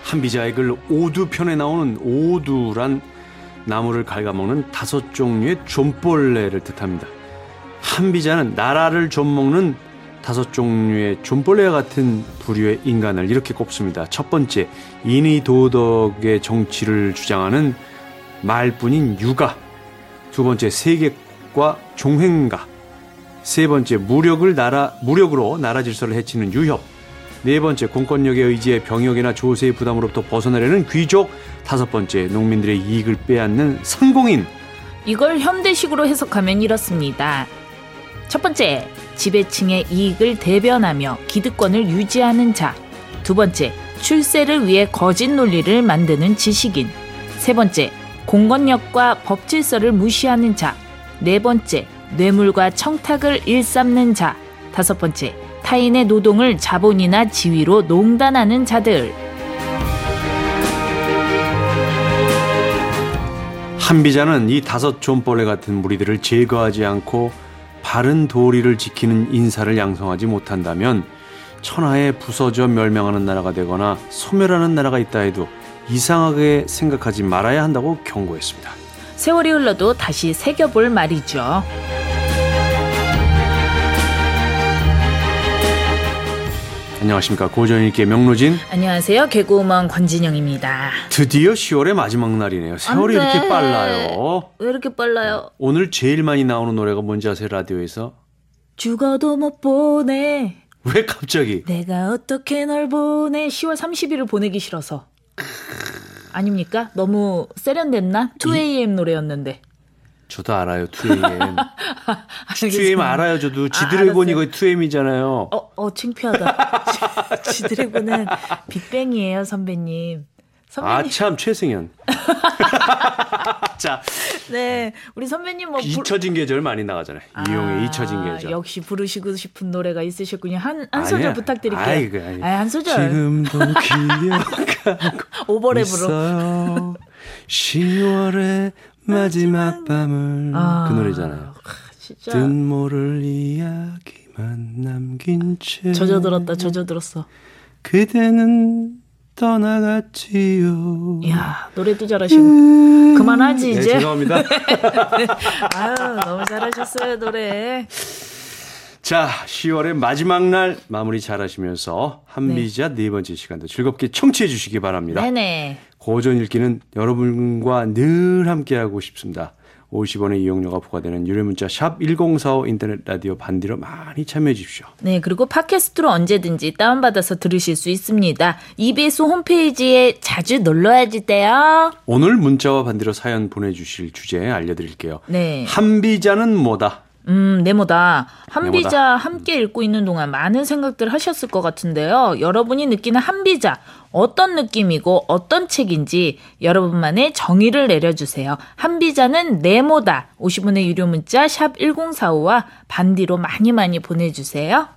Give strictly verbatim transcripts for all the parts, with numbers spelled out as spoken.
한비자의 글 오두편에 나오는 오두란 나무를 갉아먹는 다섯 종류의 좀벌레를 뜻합니다. 한비자는 나라를 좀먹는 다섯 종류의 좀벌레와 같은 부류의 인간을 이렇게 꼽습니다. 첫 번째, 인의도덕의 정치를 주장하는 말뿐인 유가. 두 번째, 세계과 종횡가. 세 번째, 무력을 나라, 무력으로 나라 질서를 해치는 유협. 네 번째, 공권력에 의지해 병역이나 조세의 부담으로부터 벗어나려는 귀족. 다섯 번째, 농민들의 이익을 빼앗는 상공인. 이걸 현대식으로 해석하면 이렇습니다. 첫 번째, 지배층의 이익을 대변하며 기득권을 유지하는 자. 두 번째, 출세를 위해 거짓 논리를 만드는 지식인. 세 번째, 공권력과 법질서를 무시하는 자. 네 번째, 뇌물과 청탁을 일삼는 자. 다섯 번째, 타인의 노동을 자본이나 지위로 농단하는 자들. 한비자는 이 다섯 좀벌레 같은 무리들을 제거하지 않고 바른 도리를 지키는 인사를 양성하지 못한다면 천하에 부서져 멸망하는 나라가 되거나 소멸하는 나라가 있다 해도 이상하게 생각하지 말아야 한다고 경고했습니다. 세월이 흘러도 다시 새겨볼 말이죠. 안녕하십니까. 고전읽기의 명로진. 안녕하세요. 개그우먼 권진영입니다. 드디어 시월의 마지막 날이네요. 세월이 이렇게 빨라요. 왜 이렇게 빨라요? 오늘 제일 많이 나오는 노래가 뭔지 아세요? 라디오에서? 죽어도 못 보내. 왜 갑자기? 내가 어떻게 널 보내. 시월 삼십일을 보내기 싫어서. 아닙니까? 너무 세련됐나? 투 에이엠 노래였는데. 저도 알아요. 투 에이엠. 투 에이엠 알아요. 저도. 지드래곤이 아, 거의 투 에이엠이잖아요. 어, 어, 창피하다. 지드래곤은 빅뱅이에요, 선배님. 선배님. 아, 참, 최승현. 자. 네. 우리 선배님 뭐. 잊혀진 계절 많이 나가잖아요. 아, 이용의 잊혀진 계절. 역시 부르시고 싶은 노래가 있으셨군요. 한, 한 소절 부탁드릴게요. 아이고, 아이고. 아, 한 소절. 지금도 기억하고. 오버랩으로. 시월의 마지막 밤을. 아, 그 노래잖아요. 진짜. 뜻 모를 이야기만 남긴 채. 젖어들었다, 젖어들었어. 그대는 떠나갔지요. 이야, 노래도 잘하시고. 음... 그만하지, 이제. 네, 죄송합니다. 네. 아유, 너무 잘하셨어요, 노래. 자, 시월의 마지막 날 마무리 잘하시면서 한비자 네. 네 번째 시간도 즐겁게 청취해 주시기 바랍니다. 네네. 고전 읽기는 여러분과 늘 함께하고 싶습니다. 오십 원의 이용료가 부과되는 유료 문자 샵 일공사오 인터넷 라디오 반디로 많이 참여해 주십시오. 네, 그리고 팟캐스트로 언제든지 다운받아서 들으실 수 있습니다. 이비에스 홈페이지에 자주 놀러와 주세요. 오늘 문자와 반디로 사연 보내주실 주제 알려드릴게요. 네. 한비자는 뭐다? 음, 네모다. 한비자 네모다. 함께 읽고 있는 동안 많은 생각들 하셨을 것 같은데요. 여러분이 느끼는 한비자 어떤 느낌이고 어떤 책인지 여러분만의 정의를 내려주세요. 한비자는 네모다. 오십 원의 유료 문자 샵 일공사오와 반디로 많이 많이 보내주세요.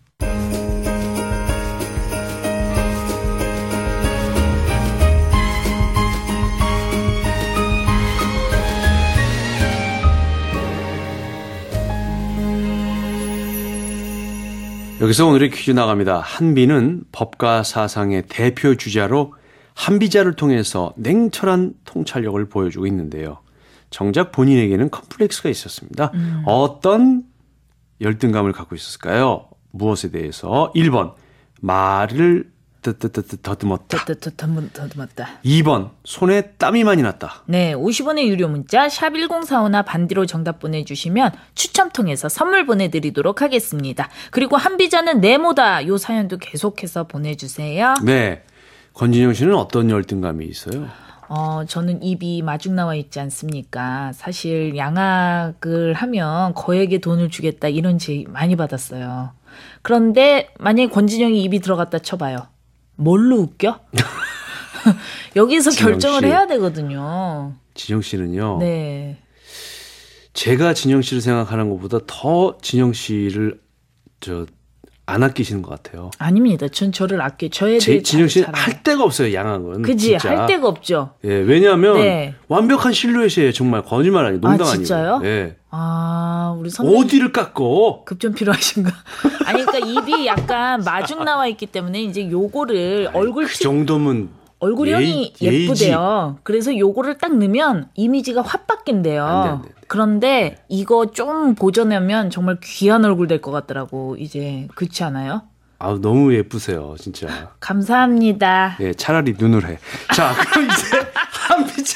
여기서 오늘의 퀴즈 나갑니다. 한비는 법과 사상의 대표 주자로 한비자를 통해서 냉철한 통찰력을 보여주고 있는데요. 정작 본인에게는 컴플렉스가 있었습니다. 음. 어떤 열등감을 갖고 있었을까요? 무엇에 대해서? 일 번 말을 뜨뜨뜨뜨 더듬었다. 더듬었다. 이 번 손에 땀이 많이 났다. 네, 오십 원의 유료 문자 샵 일공사오나 반디로 정답 보내주시면 추첨 통해서 선물 보내드리도록 하겠습니다. 그리고 한비자는 네모다. 요 사연도 계속해서 보내주세요. 네, 권진영 씨는 어떤 열등감이 있어요? 어, 저는 입이 마중 나와 있지 않습니까? 사실 양악을 하면 거액의 돈을 주겠다 이런 제의 많이 받았어요. 그런데 만약에 권진영이 입이 들어갔다 쳐봐요. 뭘로 웃겨? 여기서 결정을 해야 되거든요. 진영 씨는요. 네. 제가 진영 씨를 생각하는 것보다 더 진영 씨를 저 안 아끼시는 것 같아요. 아닙니다. 전 저를 아껴. 저에 대해 진영 씨는 할 데가 없어요. 양악은. 그지? 할 데가 없죠. 예, 왜냐하면 네. 완벽한 실루엣이에요. 정말 거짓말 아니에요. 농담 아니에요. 아, 진짜요? 아니고. 예. 아, 우리 선배님. 어디를 깎고? 급좀 필요하신가? 아니, 그러니까 입이 약간 마중 나와 있기 때문에 이제 요거를 아니, 얼굴 그 정도면 얼굴형이 예의, 예쁘대요. 그래서 요거를 딱 넣으면 이미지가 확 바뀐대요. 안 돼, 안 돼, 안 돼. 그런데 이거 좀 보존하면 정말 귀한 얼굴 될 것 같더라고. 이제 그렇지 않아요? 아, 너무 예쁘세요, 진짜. 감사합니다. 예, 차라리 눈을 해. 자, 그럼 이제 한비자.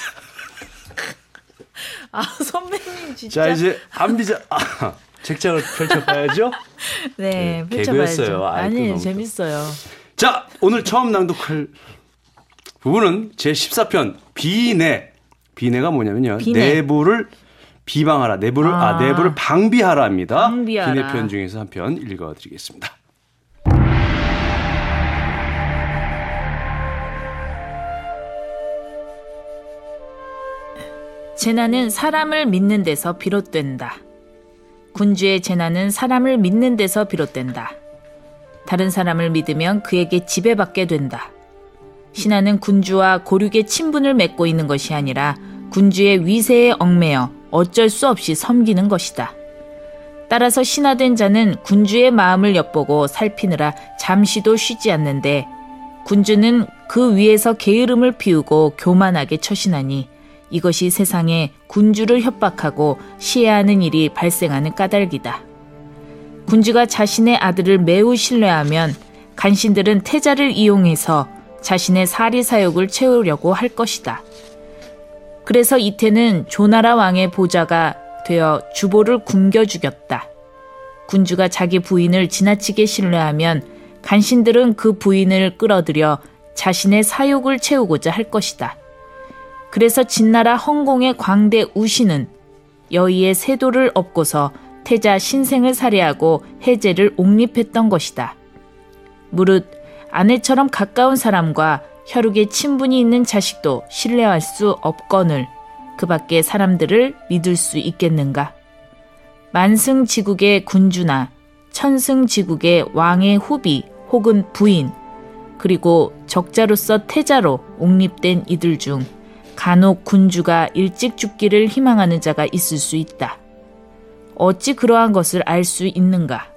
아, 선배님 진짜. 자, 이제 한비자. 아, 책장을 펼쳐봐야죠. 네, 네, 펼쳐봐야죠. 개그였어요. 아이, 아니, 너무 재밌어요. 자, 오늘 처음 낭독할 부분은 제십사 편 비내. 비내가 뭐냐면요. 비내. 내부를 비방하라. 내부를 아, 아 내부를 방비하라입니다. 방비하라. 비내 편 중에서 한 편 읽어드리겠습니다. 재난은 사람을 믿는 데서 비롯된다. 군주의 재난은 사람을 믿는 데서 비롯된다. 다른 사람을 믿으면 그에게 지배받게 된다. 신하는 군주와 고륙의 친분을 맺고 있는 것이 아니라 군주의 위세에 얽매여 어쩔 수 없이 섬기는 것이다. 따라서 신하된 자는 군주의 마음을 엿보고 살피느라 잠시도 쉬지 않는데 군주는 그 위에서 게으름을 피우고 교만하게 처신하니 이것이 세상에 군주를 협박하고 시해하는 일이 발생하는 까닭이다. 군주가 자신의 아들을 매우 신뢰하면 간신들은 태자를 이용해서 자신의 사리 사욕을 채우려고 할 것이다. 그래서 이태는 조나라 왕의 보좌가 되어 주보를 굶겨 죽였다. 군주가 자기 부인을 지나치게 신뢰하면 간신들은 그 부인을 끌어들여 자신의 사욕을 채우고자 할 것이다. 그래서 진나라 헝공의 광대 우신은 여의의 세도를 업고서 태자 신생을 살해하고 해제를 옹립했던 것이다. 무릇 아내처럼 가까운 사람과 혈육의 친분이 있는 자식도 신뢰할 수 없거늘 그 밖의 사람들을 믿을 수 있겠는가? 만승지국의 군주나 천승지국의 왕의 후비 혹은 부인 그리고 적자로서 태자로 옹립된 이들 중 간혹 군주가 일찍 죽기를 희망하는 자가 있을 수 있다. 어찌 그러한 것을 알 수 있는가?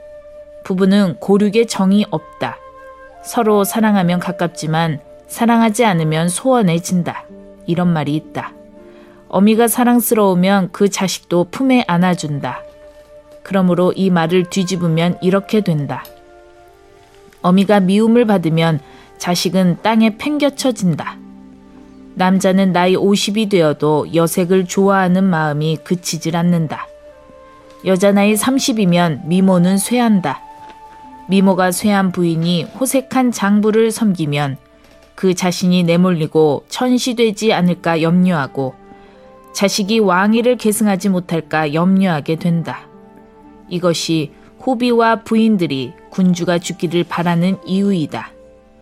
부부는 고륙의 정이 없다. 서로 사랑하면 가깝지만 사랑하지 않으면 소원해진다. 이런 말이 있다. 어미가 사랑스러우면 그 자식도 품에 안아준다. 그러므로 이 말을 뒤집으면 이렇게 된다. 어미가 미움을 받으면 자식은 땅에 팽겨쳐진다. 남자는 나이 오십이 되어도 여색을 좋아하는 마음이 그치질 않는다. 여자 나이 삼십이면 미모는 쇠한다. 미모가 쇠한 부인이 호색한 장부를 섬기면 그 자신이 내몰리고 천시되지 않을까 염려하고 자식이 왕위를 계승하지 못할까 염려하게 된다. 이것이 후비와 부인들이 군주가 죽기를 바라는 이유이다.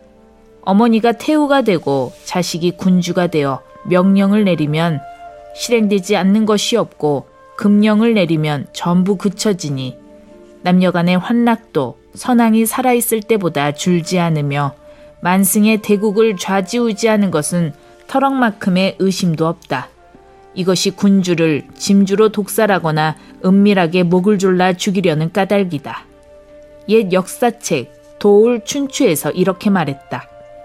어머니가 태후가 되고 자식이 군주가 되어 명령을 내리면 실행되지 않는 것이 없고 금령을 내리면 전부 그쳐지니 남녀간의 환락도 선왕이 살아있을 때보다 줄지 않으며 만승의 대국을 좌지우지하는 것은 터럭만큼의 의심도 없다. 이것이 군주를 짐주로 독살하거나 은밀하게 목을 졸라 죽이려는 까닭이다. 옛 역사책 도울 춘추에서 이렇게 말했다.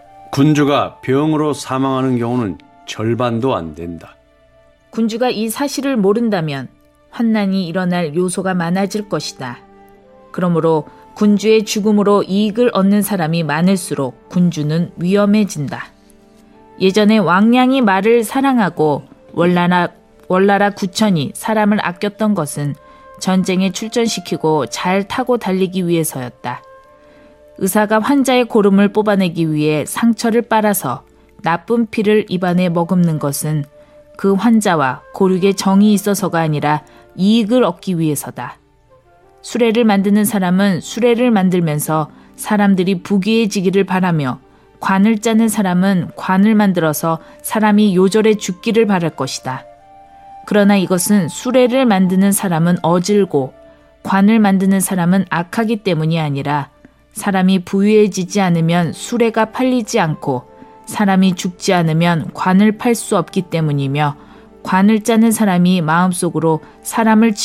군주가 병으로 사망하는 경우는 절반도 안 된다. 군주가 이 사실을 모른다면 환난이 일어날 요소가 많아질 것이다. 그러므로 군주의 죽음으로 이익을 얻는 사람이 많을수록 군주는 위험해진다. 예전에 왕량이 말을 사랑하고 월나라, 월나라 구천이 사람을 아꼈던 것은 전쟁에 출전시키고 잘 타고 달리기 위해서였다. 의사가 환자의 고름을 뽑아내기 위해 상처를 빨아서 나쁜 피를 입안에 머금는 것은 그 환자와 고륙의 정이 있어서가 아니라 이익을 얻기 위해서다. 수레를 만드는 사람은 수레를 만들면서 사람들이 부귀해지기를 바라며 관을 짜는 사람은 관을 만들어서 사람이 요절해 죽기를 바랄 것이다. 그러나 이것은 수레를 만드는 사람은 어질고 관을 만드는 사람은 악하기 때문이 아니라 사람이 부유해지지 않으면 수레가 팔리지 않고 사람이 죽지 않으면 관을 팔 수 없기 때문이며 관을 짜는 사람이 마음속으로 사람을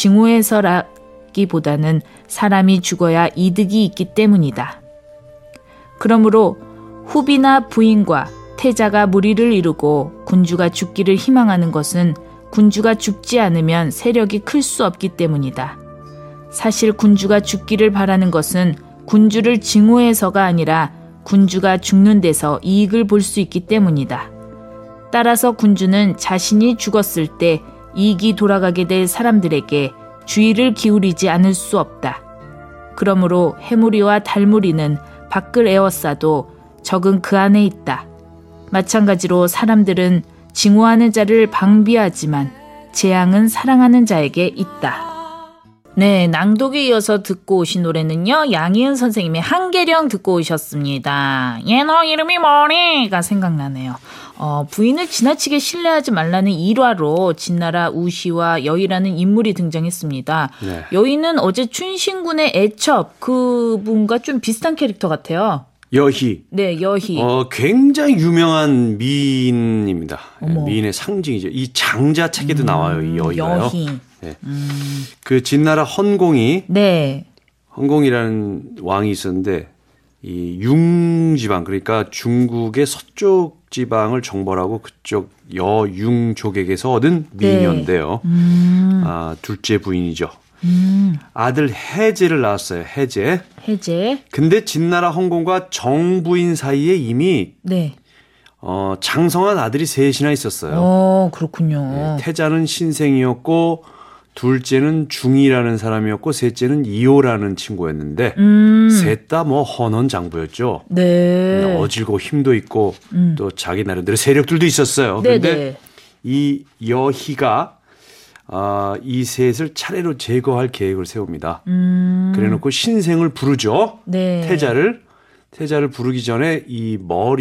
징후해서라기보다는 사람이 죽어야 이득이 있기 때문이다. 그러므로 후비나 부인과 태자가 무리를 이루고 군주가 죽기를 희망하는 것은 군주가 죽지 않으면 세력이 클 수 없기 때문이다. 사실 군주가 죽기를 바라는 것은 군주를 증오해서가 아니라 군주가 죽는 데서 이익을 볼 수 있기 때문이다. 따라서 군주는 자신이 죽었을 때 이익이 돌아가게 될 사람들에게 주의를 기울이지 않을 수 없다. 그러므로 해무리와 달무리는 밖을 에워싸도 적은 그 안에 있다. 마찬가지로 사람들은 증오하는 자를 방비하지만 재앙은 사랑하는 자에게 있다. 네, 낭독에 이어서 듣고 오신 노래는요, 양희은 선생님의 한계령 듣고 오셨습니다. 얘 너 이름이 뭐니?가 생각나네요. 어, 부인을 지나치게 신뢰하지 말라는 일화로 진나라 우시와 여희라는 인물이 등장했습니다. 네. 여희는 어제 춘신군의 애첩 그분과 좀 비슷한 캐릭터 같아요. 여희. 네, 여희. 어, 굉장히 유명한 미인입니다. 어머. 미인의 상징이죠. 이 장자 책에도 음, 나와요, 이 여희가요. 여희. 네. 음. 그 진나라 헌공이. 네. 헌공이라는 왕이 있었는데, 이 융지방, 그러니까 중국의 서쪽 지방을 정벌하고 그쪽 여융족에게서 얻은 미녀인데요. 네. 음. 아, 둘째 부인이죠. 음. 아들 해제를 낳았어요. 해제. 해제. 근데 진나라 헌공과 정부인 사이에 이미 네. 어, 장성한 아들이 셋이나 있었어요. 어, 그렇군요. 네, 태자는 신생이었고 둘째는 중이라는 사람이었고 셋째는 이호라는 친구였는데 음. 셋 다 뭐 헌헌 장부였죠. 네. 어질고 힘도 있고 음. 또 자기 나름대로 세력들도 있었어요. 그런데 이 여희가 아, 이 셋을 차례로 제거할 계획을 세웁니다. 음. 그래놓고 신생을 부르죠. 네. 태자를 태자를 부르기 전에 이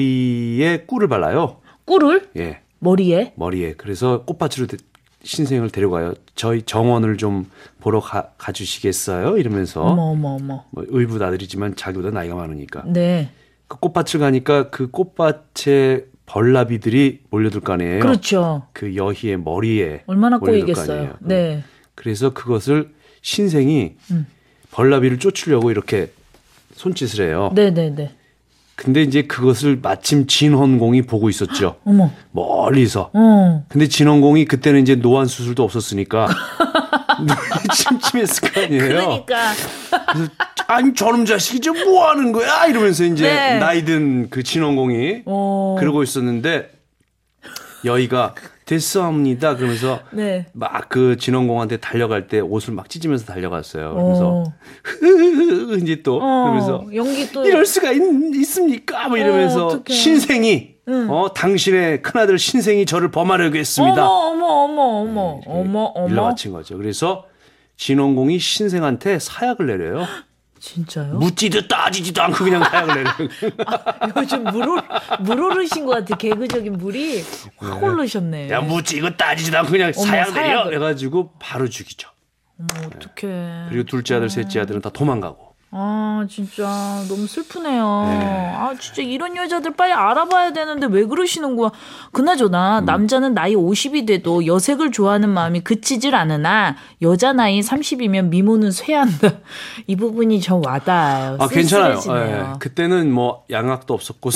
머리에 꿀을 발라요. 꿀을? 예. 머리에? 머리에. 그래서 꽃밭으로 신생을 데려가요. 저희 정원을 좀 보러 가, 가주시겠어요? 이러면서. 어머 어머 어머. 뭐 의붓 아들이지만 자기보다 나이가 많으니까. 네. 그 꽃밭을 가니까 그 꽃밭에 벌나비들이 몰려들 거 아니에요. 그렇죠. 그 여희의 머리에 얼마나 몰려들 거 꼬이겠어요. 아니에요. 네. 그래서 그것을 신생이 음. 벌나비를 쫓으려고 이렇게 손짓을 해요. 네네네. 근데 이제 그것을 마침 진헌공이 보고 있었죠. 어머. 멀리서. 어. 근데 진헌공이 그때는 이제 노안 수술도 없었으니까 눈이 침침했을 거 아니에요. 그러니까. 그래서 아니 저놈 자식이 저 뭐 하는 거야 이러면서 이제 네. 나이든 그 진헌공이 어. 그러고 있었는데 여희가 됐사옵니다 그러면서 네. 막 그 진헌공한테 달려갈 때 옷을 막 찢으면서 달려갔어요. 그러면서 어. 흐흐흐 이제 또 어. 그러면서 연기 또 이럴 수가 있, 있습니까? 뭐 이러면서 어, 신생이 응. 어 당신의 큰아들 신생이 저를 범하려고 했습니다. 어머 어머 어머 어머 네, 어머 어머. 일러 바친 거죠. 그래서 진헌공이 신생한테 사약을 내려요. 진짜요? 묻지도 따지지도 않고 그냥 사약을 내려요. 아, 요즘 물, 오, 물 오르신 것 같아. 개그적인 물이 확 오르셨네. 야 묻지도 따지지도 않고 그냥 어머, 사약 내려. 사약을. 해가지고 바로 죽이죠. 어머 어떡해. 그리고 둘째 아들, 셋째 아들은 다 도망가고. 아 진짜 너무 슬프네요. 네. 아 진짜 이런 여자들 빨리 알아봐야 되는데 왜 그러시는 거야. 그나저나 음. 남자는 나이 오십이 돼도 여색을 좋아하는 마음이 그치질 않으나 여자 나이 삼십이면 미모는 쇠한다. 이 부분이 좀 와닿아요. 아 괜찮아요. 쓸쓸해지네요. 네. 그때는 뭐 양악도 없었고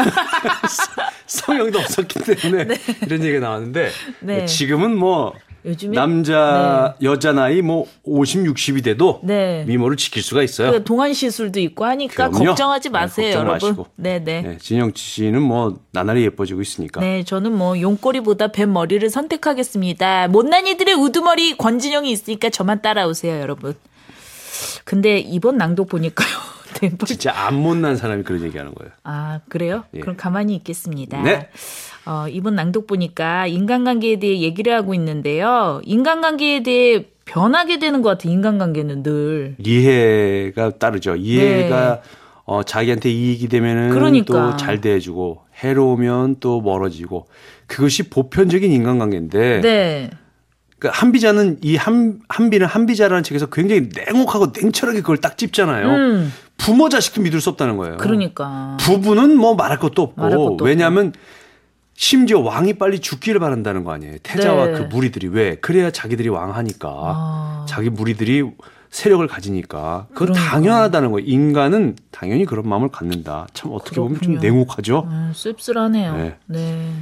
성형도 없었기 때문에 네. 이런 얘기가 나왔는데 네. 지금은 뭐 요즘에 남자 여자 나이 뭐 오십, 육십이 돼도 네. 미모를 지킬 수가 있어요. 그 동안 시술도 있고 하니까 그럼요. 걱정하지 마세요, 네, 걱정 여러분. 마시고. 네네. 네, 진영 씨는 뭐 나날이 예뻐지고 있으니까. 네, 저는 뭐 용꼬리보다 뱀 머리를 선택하겠습니다. 못난 이들의 우두머리 권진영이 있으니까 저만 따라오세요, 여러분. 근데 이번 낭독 보니까요. 진짜 안 못난 사람이 그런 얘기하는 거예요. 아, 그래요? 예. 그럼 가만히 있겠습니다. 네. 어, 이번 낭독 보니까 인간관계에 대해 얘기를 하고 있는데요. 인간관계에 대해 변하게 되는 것 같아요. 인간관계는 늘. 이해가 따르죠. 이해가 네. 어, 자기한테 이익이 되면은 그러니까. 또 잘 대해주고 해로우면 또 멀어지고 그것이 보편적인 인간관계인데 네. 그러니까 한비자는 이 한, 한비는 한비자라는 책에서 굉장히 냉혹하고 냉철하게 그걸 딱 찝잖아요. 음. 부모 자식도 믿을 수 없다는 거예요. 그러니까. 부부는 뭐 말할 것도 없고 말할 것도 왜냐하면 심지어 왕이 빨리 죽기를 바란다는 거 아니에요. 태자와 네. 그 무리들이 왜 그래야 자기들이 왕하니까 아. 자기 무리들이 세력을 가지니까 그건 그러니까. 당연하다는 거예요. 인간은 당연히 그런 마음을 갖는다. 참 어떻게 보면 좀 그렇군요. 냉혹하죠. 음, 씁쓸하네요. 네. 네.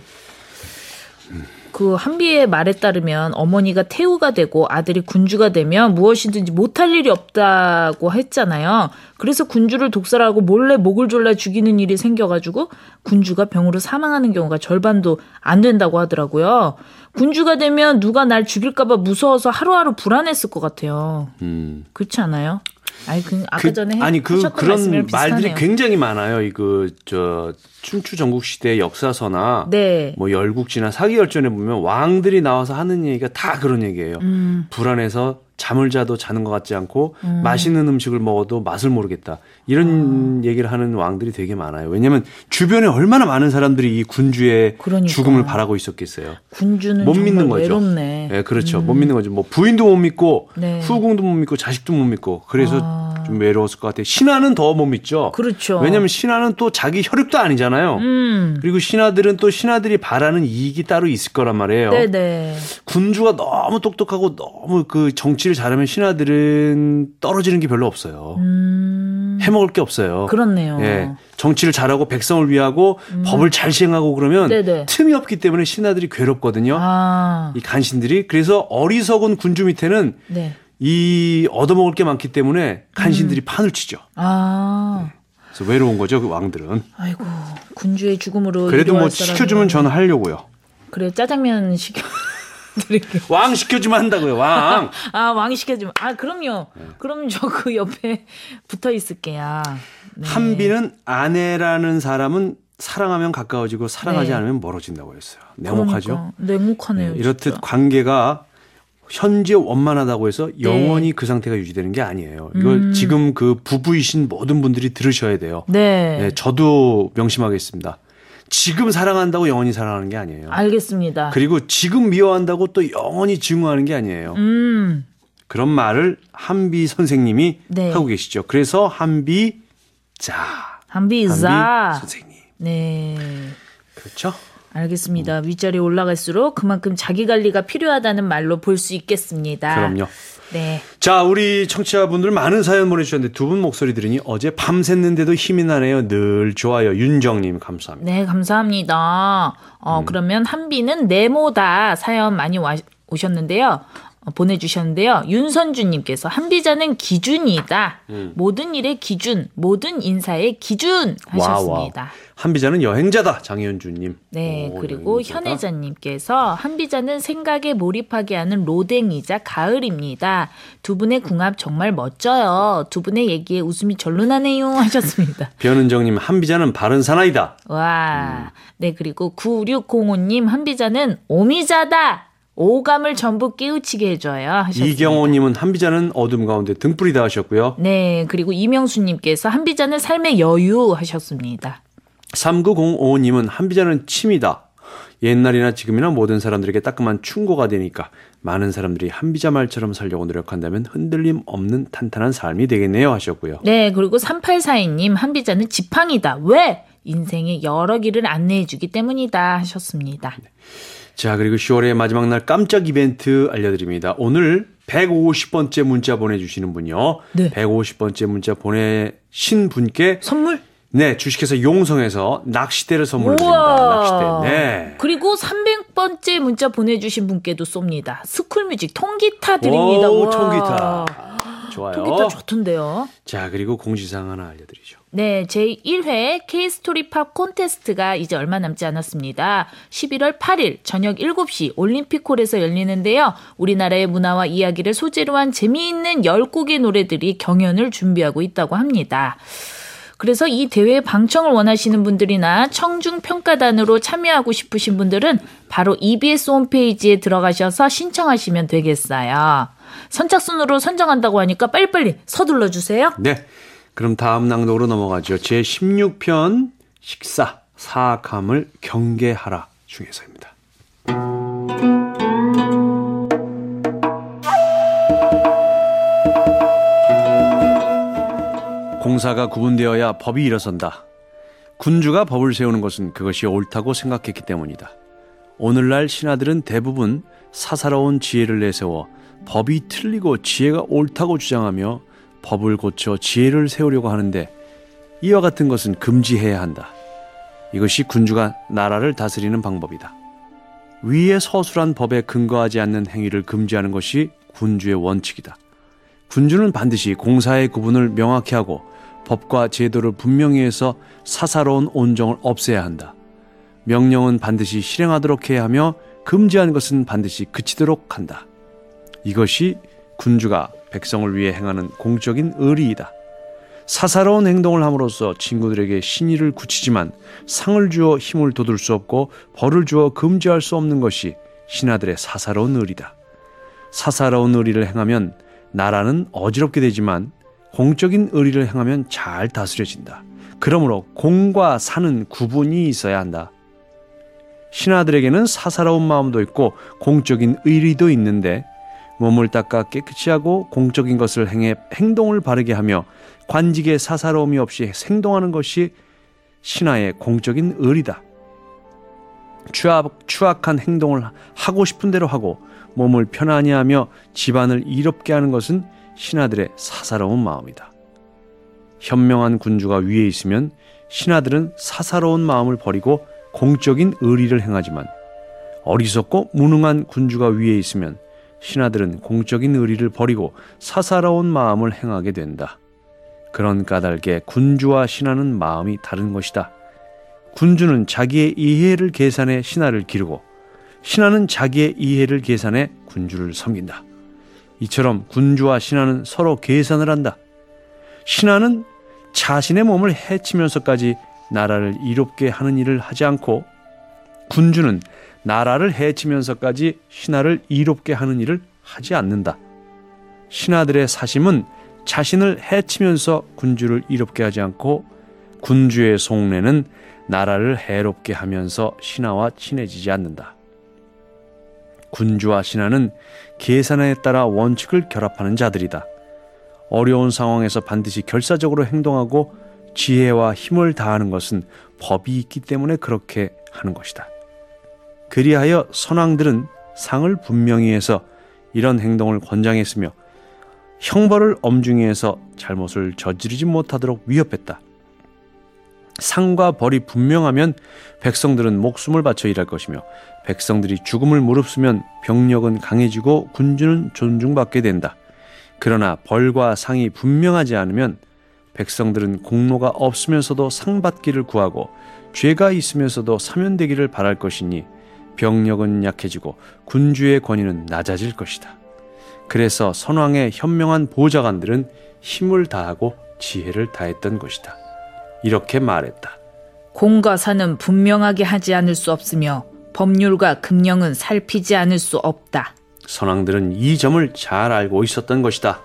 그 한비의 말에 따르면 어머니가 태우가 되고 아들이 군주가 되면 무엇이든지 못할 일이 없다고 했잖아요. 그래서 군주를 독살하고 몰래 목을 졸라 죽이는 일이 생겨가지고 군주가 병으로 사망하는 경우가 절반도 안 된다고 하더라고요. 군주가 되면 누가 날 죽일까봐 무서워서 하루하루 불안했을 것 같아요. 음. 그렇지 않아요? 아니, 그 아까 그, 전에 아니 그 하셨던 그런 말씀이랑 비슷하네요. 말들이 굉장히 많아요. 이거 저 춘추 전국 시대 역사서나 네. 뭐 열국지나 사기열전에 보면 왕들이 나와서 하는 얘기가 다 그런 얘기예요. 음. 불안해서 잠을 자도 자는 것 같지 않고 음. 맛있는 음식을 먹어도 맛을 모르겠다. 이런 얘기를 하는 왕들이 되게 많아요. 왜냐하면 주변에 얼마나 많은 사람들이 이 군주의 그러니까. 죽음을 바라고 있었겠어요. 군주는 못 정말 믿는 거죠. 외롭네. 네, 그렇죠. 못 믿는 거죠. 뭐 부인도 못 믿고 네. 후궁도 못 믿고 자식도 못 믿고 그래서 아. 좀 외로웠을 것 같아요. 신하는 더 못 믿죠. 그렇죠. 왜냐하면 신하는 또 자기 혈육도 아니잖아요. 음. 그리고 신하들은 또 신하들이 바라는 이익이 따로 있을 거란 말이에요. 네네. 군주가 너무 똑똑하고 너무 그 정치를 잘하면 신하들은 떨어지는 게 별로 없어요. 음. 해먹을 게 없어요. 그렇네요. 예, 정치를 잘하고 백성을 위하고 음. 법을 잘 시행하고 그러면 네네. 틈이 없기 때문에 신하들이 괴롭거든요. 아. 이 간신들이. 그래서 어리석은 군주 밑에는 네. 이 얻어먹을 게 많기 때문에 간신들이 음. 판을 치죠. 아. 그래서 외로운 거죠, 그 왕들은. 아이고, 군주의 죽음으로. 그래도 뭐 이루어할 시켜주면 사람은. 저는 하려고요. 그래, 짜장면 시켜. 드릴게요. 왕 시켜주면 한다고요, 왕. 아, 왕이 시켜주면. 아, 그럼요. 네. 그럼 저 그 옆에 붙어 있을게요. 네. 한비는 아내라는 사람은 사랑하면 가까워지고 사랑하지 네. 않으면 멀어진다고 했어요. 냉혹하죠. 그러니까. 냉혹하네요. 네, 이렇듯 진짜. 관계가 현재 원만하다고 해서 영원히 네. 그 상태가 유지되는 게 아니에요. 이걸 음. 지금 그 부부이신 모든 분들이 들으셔야 돼요. 네. 네, 저도 명심하겠습니다. 지금 사랑한다고 영원히 사랑하는 게 아니에요. 알겠습니다. 그리고 지금 미워한다고 또 영원히 증오하는 게 아니에요. 음. 그런 말을 한비 선생님이 네. 하고 계시죠. 그래서 한비자. 한비자. 한비 선생님. 네. 그렇죠? 알겠습니다. 윗자리에 올라갈수록 그만큼 자기 관리가 필요하다는 말로 볼 수 있겠습니다. 그럼요. 네. 자, 우리 청취자분들 많은 사연 보내주셨는데 두 분 목소리 들으니 어제 밤샜는데도 힘이 나네요. 늘 좋아요. 윤정님 감사합니다. 네, 감사합니다. 어, 음. 그러면 한비는 네모다 사연 많이 와, 오셨는데요. 어, 보내주셨는데요. 윤선주님께서 한비자는 기준이다. 음. 모든 일의 기준, 모든 인사의 기준 하셨습니다. 와, 와. 한비자는 여행자다. 장현주님. 네, 오, 그리고 여행자다. 현혜자님께서 한비자는 생각에 몰입하게 하는 로댕이자 가을입니다. 두 분의 궁합 정말 멋져요. 두 분의 얘기에 웃음이 절로 나네요 하셨습니다. 변은정님 한비자는 바른 사나이다. 와, 음. 네, 그리고 구육공오님 한비자는 오미자다. 오감을 전부 깨우치게 해줘요 하셨습니다. 이경호님은 한비자는 어둠 가운데 등불이다 하셨고요. 네, 그리고 이명수님께서 한비자는 삶의 여유 하셨습니다. 삼구공오님은 한비자는 침이다. 옛날이나 지금이나 모든 사람들에게 따끔한 충고가 되니까 많은 사람들이 한비자 말처럼 살려고 노력한다면 흔들림 없는 탄탄한 삶이 되겠네요 하셨고요. 네, 그리고 삼팔사이님 한비자는 지팡이다. 왜? 인생의 여러 길을 안내해주기 때문이다 하셨습니다. 네. 자, 그리고 시월의 마지막 날 깜짝 이벤트 알려드립니다. 오늘 백오십 번째 문자 보내주시는 분요. 네. 백오십 번째 문자 보내신 분께 선물? 네, 주식회사 용성에서 낚싯대를 선물로 드립니다. 낚싯대. 네. 그리고 삼백 번째 문자 보내주신 분께도 씁니다. 스쿨뮤직 통기타 드립니다. 오, 우와. 통기타. 좋아요. 통기타 좋던데요. 자, 그리고 공지사항 하나 알려드리죠. 네, 제일 회 K스토리 팝 콘테스트가 이제 얼마 남지 않았습니다. 십일월 팔일 저녁 일곱 시 올림픽홀에서 열리는데요. 우리나라의 문화와 이야기를 소재로 한 재미있는 열 곡의 노래들이 경연을 준비하고 있다고 합니다. 그래서 이 대회 방청을 원하시는 분들이나 청중평가단으로 참여하고 싶으신 분들은 바로 이비에스 홈페이지에 들어가셔서 신청하시면 되겠어요. 선착순으로 선정한다고 하니까 빨리빨리 서둘러 주세요. 네. 그럼 다음 낭독으로 넘어가죠. 제십육 편 식사, 사악함을 경계하라 중에서입니다. 공사가 구분되어야 법이 일어선다. 군주가 법을 세우는 것은 그것이 옳다고 생각했기 때문이다. 오늘날 신하들은 대부분 사사로운 지혜를 내세워 법이 틀리고 지혜가 옳다고 주장하며 법을 고쳐 지혜를 세우려고 하는데 이와 같은 것은 금지해야 한다. 이것이 군주가 나라를 다스리는 방법이다. 위의 서술한 법에 근거하지 않는 행위를 금지하는 것이 군주의 원칙이다. 군주는 반드시 공사의 구분을 명확히 하고 법과 제도를 분명히 해서 사사로운 온정을 없애야 한다. 명령은 반드시 실행하도록 해야 하며 금지하는 것은 반드시 그치도록 한다. 이것이 군주가 백성을 위해 행하는 공적인 의리이다. 사사로운 행동을 함으로써 친구들에게 신의를 굳히지만 상을 주어 힘을 돋울 수 없고 벌을 주어 금지할 수 없는 것이 신하들의 사사로운 의리다. 사사로운 의리를 행하면 나라는 어지럽게 되지만 공적인 의리를 행하면 잘 다스려진다. 그러므로 공과 사는 구분이 있어야 한다. 신하들에게는 사사로운 마음도 있고 공적인 의리도 있는데 몸을 닦아 깨끗이 하고 공적인 것을 행해 행동을 바르게 하며 관직에 사사로움이 없이 행동하는 것이 신하의 공적인 의리다. 추악, 추악한 행동을 하고 싶은 대로 하고 몸을 편안히 하며 집안을 이롭게 하는 것은 신하들의 사사로운 마음이다. 현명한 군주가 위에 있으면 신하들은 사사로운 마음을 버리고 공적인 의리를 행하지만 어리석고 무능한 군주가 위에 있으면 신하들은 공적인 의리를 버리고 사사로운 마음을 행하게 된다. 그런 까닭에 군주와 신하는 마음이 다른 것이다. 군주는 자기의 이해를 계산해 신하를 기르고 신하는 자기의 이해를 계산해 군주를 섬긴다. 이처럼 군주와 신하는 서로 계산을 한다. 신하는 자신의 몸을 해치면서까지 나라를 이롭게 하는 일을 하지 않고 군주는 나라를 해치면서까지 신하를 이롭게 하는 일을 하지 않는다. 신하들의 사심은 자신을 해치면서 군주를 이롭게 하지 않고 군주의 속내는 나라를 해롭게 하면서 신하와 친해지지 않는다. 군주와 신하는 계산에 따라 원칙을 결합하는 자들이다. 어려운 상황에서 반드시 결사적으로 행동하고 지혜와 힘을 다하는 것은 법이 있기 때문에 그렇게 하는 것이다. 그리하여 선왕들은 상을 분명히 해서 이런 행동을 권장했으며 형벌을 엄중히 해서 잘못을 저지르지 못하도록 위협했다. 상과 벌이 분명하면 백성들은 목숨을 바쳐 일할 것이며 백성들이 죽음을 무릅쓰면 병력은 강해지고 군주는 존중받게 된다. 그러나 벌과 상이 분명하지 않으면 백성들은 공로가 없으면서도 상받기를 구하고 죄가 있으면서도 사면되기를 바랄 것이니 병력은 약해지고 군주의 권위는 낮아질 것이다. 그래서 선왕의 현명한 보좌관들은 힘을 다하고 지혜를 다했던 것이다. 이렇게 말했다. 공과 사는 분명하게 하지 않을 수 없으며 법률과 금령은 살피지 않을 수 없다. 선왕들은 이 점을 잘 알고 있었던 것이다.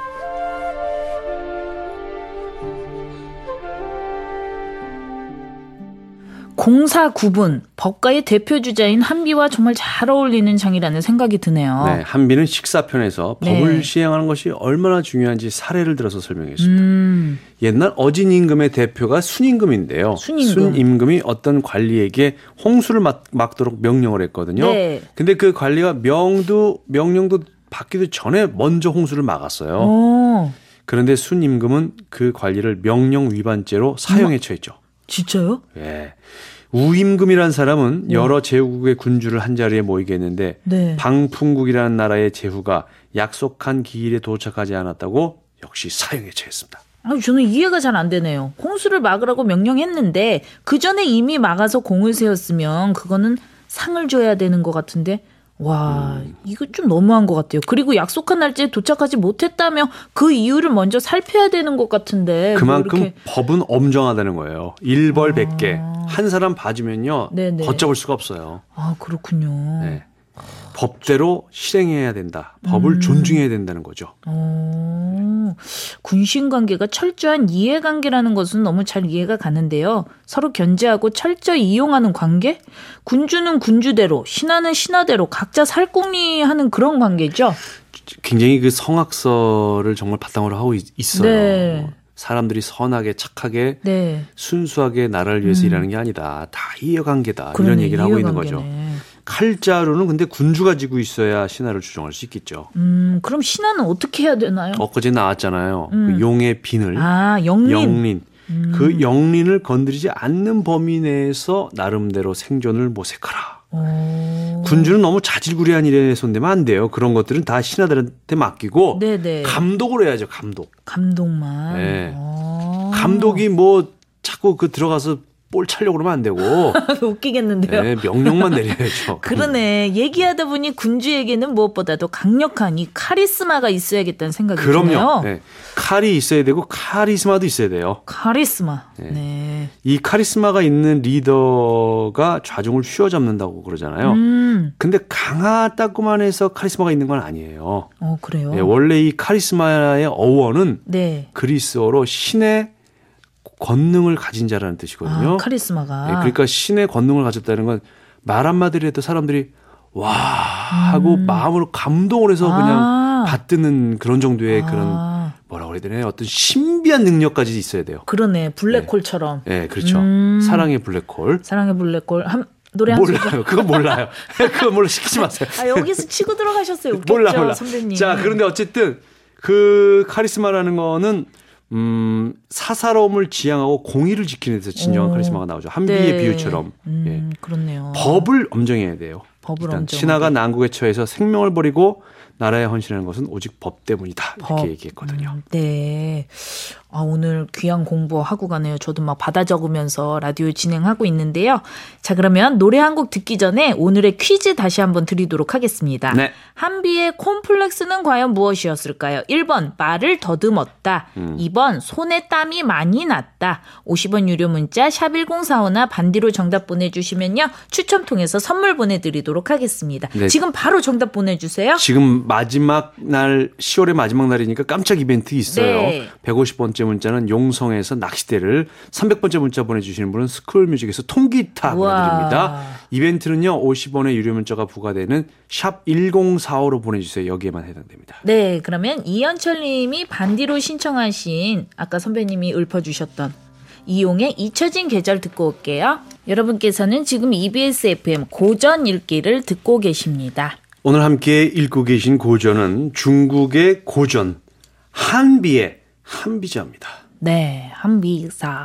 공사 구분, 법가의 대표주자인 한비와 정말 잘 어울리는 장이라는 생각이 드네요. 네, 한비는 식사편에서 법을 네. 시행하는 것이 얼마나 중요한지 사례를 들어서 설명했습니다. 음. 옛날 어진 임금의 대표가 순임금인데요. 순임금. 순임금이 어떤 관리에게 홍수를 막, 막도록 명령을 했거든요. 네. 근데 그 관리가 명도 명령도 받기도 전에 먼저 홍수를 막았어요. 오. 그런데 순임금은 그 관리를 명령 위반죄로 사형에 처했죠. 진짜요? 예. 우임금이라는 사람은 네. 여러 제후국의 군주를 한자리에 모이게 했는데 네. 방풍국이라는 나라의 제후가 약속한 기일에 도착하지 않았다고 역시 사형에 처했습니다. 아, 저는 이해가 잘 안 되네요. 홍수를 막으라고 명령했는데 그 전에 이미 막아서 공을 세웠으면 그거는 상을 줘야 되는 것 같은데 와 음. 이거 좀 너무한 것 같아요. 그리고 약속한 날짜에 도착하지 못했다며 그 이유를 먼저 살펴야 되는 것 같은데 그만큼 뭐 이렇게. 법은 엄정하다는 거예요. 일벌 백계 아. 한 사람 봐주면요 네네. 걷잡을 수가 없어요. 아 그렇군요. 네. 법대로 실행해야 된다. 법을 음. 존중해야 된다는 거죠. 오, 군신관계가 철저한 이해관계라는 것은 너무 잘 이해가 가는데요. 서로 견제하고 철저히 이용하는 관계? 군주는 군주대로, 신하는 신하대로 각자 살궁리하는 그런 관계죠. 굉장히 그 성악설을 정말 바탕으로 하고 있, 있어요. 네. 사람들이 선하게 착하게 네. 순수하게 나라를 위해서 음. 일하는 게 아니다. 다 이해관계다. 그러네, 이런 얘기를 하고 있는 거죠. 칼자루는 근데 군주가 지고 있어야 신하를 주정할 수 있겠죠. 음, 그럼 신하는 어떻게 해야 되나요? 엊그제 나왔잖아요. 음. 그 용의 빈을. 아, 영린. 영린. 음. 그 영린을 건드리지 않는 범위 내에서 나름대로 생존을 모색하라. 오. 군주는 너무 자질구레한 일에 손대면 안 돼요. 그런 것들은 다 신하들한테 맡기고 네네. 감독을 해야죠. 감독. 감독만. 네. 오. 감독이 뭐 자꾸 그 들어가서 볼 차려고 그러면 안 되고. 웃기겠는데요. 네, 명령만 내려야죠. 그러네. 얘기하다 보니 군주에게는 무엇보다도 강력한 이 카리스마가 있어야겠다는 생각이 그럼요. 드네요. 네. 칼이 있어야 되고 카리스마도 있어야 돼요. 카리스마. 네. 네. 이 카리스마가 있는 리더가 좌중을 휘어잡는다고 그러잖아요. 음. 근데 강하다고만 해서 카리스마가 있는 건 아니에요. 어, 그래요? 네, 원래 이 카리스마의 어원은 네. 그리스어로 신의 권능을 가진 자라는 뜻이거든요. 아, 카리스마가. 네, 그러니까 신의 권능을 가졌다는 건 말 한마디를 해도 사람들이 와 하고 음. 마음으로 감동을 해서 아. 그냥 받드는 그런 정도의 아. 그런 뭐라고 그래야 되나요? 어떤 신비한 능력까지 있어야 돼요. 그러네. 블랙홀처럼. 네, 그렇죠. 음. 사랑의 블랙홀. 사랑의 블랙홀. 한, 노래 한 소절. 몰라요. 그거 몰라요. 그거 몰라 시키지 마세요. 아, 여기서 치고 들어가셨어요. 웃겼죠, 몰라 몰라. 선배님. 자, 그런데 어쨌든 그 카리스마라는 거는 음, 사사로움을 지향하고 공의를 지키는 데서 진정한 오. 카리스마가 나오죠. 한비의 네. 비유처럼. 음, 예. 그렇네요. 법을 엄정해야 돼요. 법을 일단 엄정하게. 신하가 난국에 처해서 생명을 버리고 나라에 헌신하는 것은 오직 법 때문이다. 이렇게 법. 얘기했거든요. 음, 네. 아, 오늘 귀한 공부하고 가네요. 저도 막 받아 적으면서 라디오 진행하고 있는데요. 자, 그러면 노래 한 곡 듣기 전에 오늘의 퀴즈 다시 한번 드리도록 하겠습니다. 네. 한비의 콤플렉스는 과연 무엇이었을까요? 일 번 말을 더듬었다. 음. 이 번 손에 땀이 많이 났다. 오십 원 유료 문자 샵 일공사오나 반디로 정답 보내주시면요. 추첨 통해서 선물 보내드리도록 하겠습니다. 네. 지금 바로 정답 보내주세요. 지금 마지막 날 시월의 마지막 날이니까 깜짝 이벤트 있어요. 네. 백오십 번째 문자는 용성에서 낚시대를, 삼백 번째 문자 보내주시는 분은 스쿨뮤직에서 통기타 우와. 보내드립니다. 이벤트는요 오십 원의 유료 문자가 부과되는 샵 일공사오로 보내주세요. 여기에만 해당됩니다. 네, 그러면 이현철 님이 반디로 신청하신 아까 선배님이 읊어주셨던 이용의 잊혀진 계절 듣고 올게요. 여러분께서는 지금 이비에스 에프엠 고전 읽기를 듣고 계십니다. 오늘 함께 읽고 계신 고전은 중국의 고전 한비의 한비자입니다. 네, 한비사.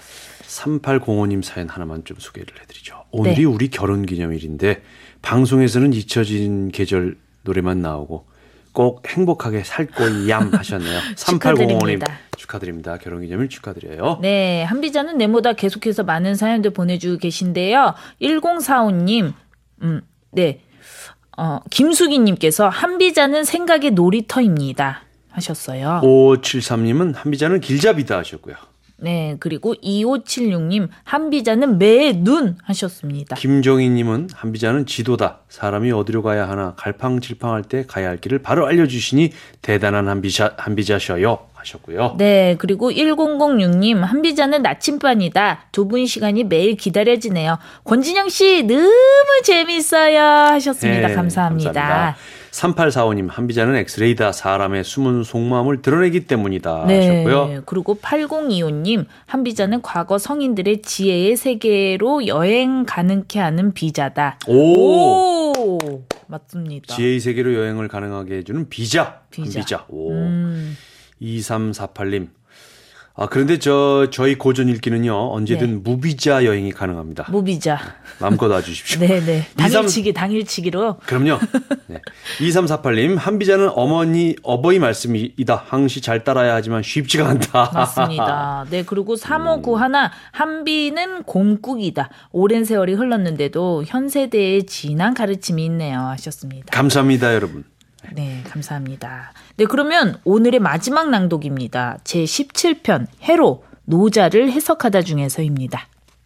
삼팔공오 님 사연 하나만 좀 소개를 해드리죠. 오늘이 네. 우리 결혼기념일인데 방송에서는 잊혀진 계절 노래만 나오고 꼭 행복하게 살고얌 하셨네요. 삼팔공오 님 축하드립니다. 축하드립니다. 결혼기념일 축하드려요. 네, 한비자는 내보다 계속해서 많은 사연들 보내주고 계신데요. 일공사오 님, 음, 네, 어, 김수기님께서 한비자는 생각의 놀이터입니다 하셨어요. 오칠삼 님은 한비자는 길잡이다 하셨고요. 네, 그리고 이오칠육 님 한비자는 매의 눈 하셨습니다. 김정희님은 한비자는 지도다. 사람이 어디로 가야 하나 갈팡질팡할 때 가야 할 길을 바로 알려주시니 대단한 한비자, 한비자셔요 하셨고요. 네, 그리고 일공공육 님 한비자는 나침반이다. 두 분 시간이 매일 기다려지네요. 권진영 씨 너무 재밌어요 하셨습니다. 네, 감사합니다. 감사합니다. 삼팔사오 님 한비자는 엑스레이다. 사람의 숨은 속마음을 드러내기 때문이다 네, 하셨고요. 그리고 팔공이오 님 한비자는 과거 성인들의 지혜의 세계로 여행 가능케 하는 비자다. 오, 오, 맞습니다. 지혜의 세계로 여행을 가능하게 해주는 비자. 비자. 한비자. 오. 음, 이삼사팔 님. 아, 그런데 저, 저희 고전 읽기는요, 언제든 네. 무비자 여행이 가능합니다. 무비자. 마음껏 와주십시오. 네네. 이삼 당일치기, 당일치기로. 그럼요. 네. 이삼사팔 님, 한비자는 어머니, 어버이 말씀이다. 항시 잘 따라야 하지만 쉽지가 않다. 맞습니다. 네, 그리고 삼오구일 한비는 곰국이다. 오랜 세월이 흘렀는데도 현 세대의 진한 가르침이 있네요 하셨습니다. 감사합니다, 여러분. 네, 감사합니다. 네, 그러면 오늘의 마지막 낭독입니다. 제십칠 편 해로 노자를 해석하다 중에서입니다.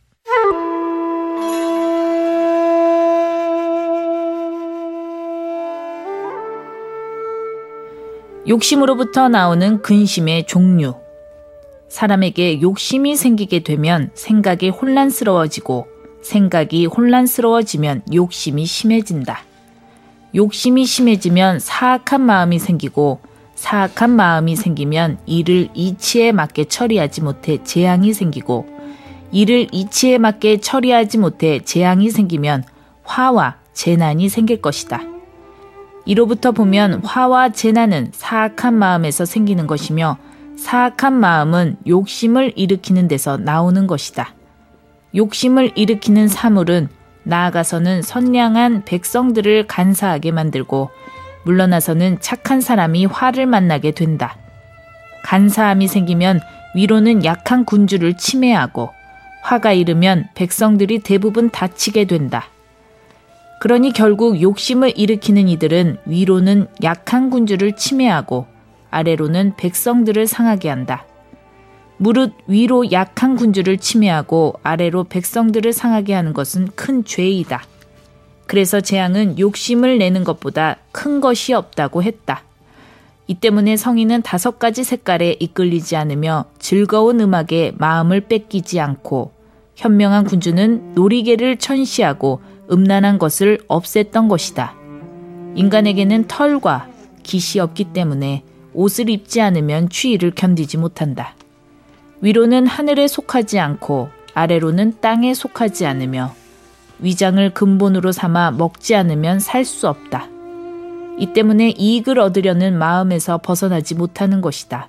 욕심으로부터 나오는 근심의 종류. 사람에게 욕심이 생기게 되면 생각이 혼란스러워지고 생각이 혼란스러워지면 욕심이 심해진다. 욕심이 심해지면 사악한 마음이 생기고 사악한 마음이 생기면 이를 이치에 맞게 처리하지 못해 재앙이 생기고 이를 이치에 맞게 처리하지 못해 재앙이 생기면 화와 재난이 생길 것이다. 이로부터 보면 화와 재난은 사악한 마음에서 생기는 것이며 사악한 마음은 욕심을 일으키는 데서 나오는 것이다. 욕심을 일으키는 사물은 나아가서는 선량한 백성들을 간사하게 만들고 물러나서는 착한 사람이 화를 만나게 된다. 간사함이 생기면 위로는 약한 군주를 침해하고 화가 이르면 백성들이 대부분 다치게 된다. 그러니 결국 욕심을 일으키는 이들은 위로는 약한 군주를 침해하고 아래로는 백성들을 상하게 한다. 무릇 위로 약한 군주를 침해하고 아래로 백성들을 상하게 하는 것은 큰 죄이다. 그래서 재앙은 욕심을 내는 것보다 큰 것이 없다고 했다. 이 때문에 성인은 다섯 가지 색깔에 이끌리지 않으며 즐거운 음악에 마음을 뺏기지 않고 현명한 군주는 놀이개를 천시하고 음란한 것을 없앴던 것이다. 인간에게는 털과 깃이 없기 때문에 옷을 입지 않으면 추위를 견디지 못한다. 위로는 하늘에 속하지 않고 아래로는 땅에 속하지 않으며 위장을 근본으로 삼아 먹지 않으면 살 수 없다. 이 때문에 이익을 얻으려는 마음에서 벗어나지 못하는 것이다.